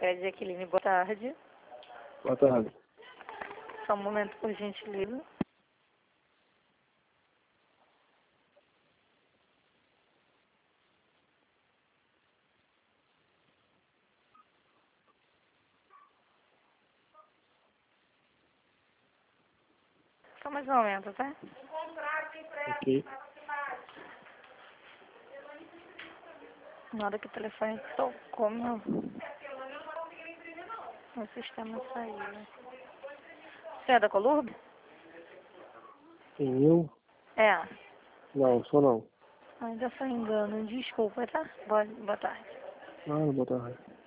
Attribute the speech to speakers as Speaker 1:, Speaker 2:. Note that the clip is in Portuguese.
Speaker 1: É Jaqueline, boa tarde.
Speaker 2: Boa tarde.
Speaker 1: Só um momento, por gentileza. Só mais um momento, tá?
Speaker 2: Ok.
Speaker 1: Na hora que o telefone tocou, meu sistema saiu. Você é da Colurb?
Speaker 2: Eu?
Speaker 1: É.
Speaker 2: Não, sou não.
Speaker 1: Ainda foi engano. Desculpa, tá? Boa tarde.
Speaker 2: Boa tarde.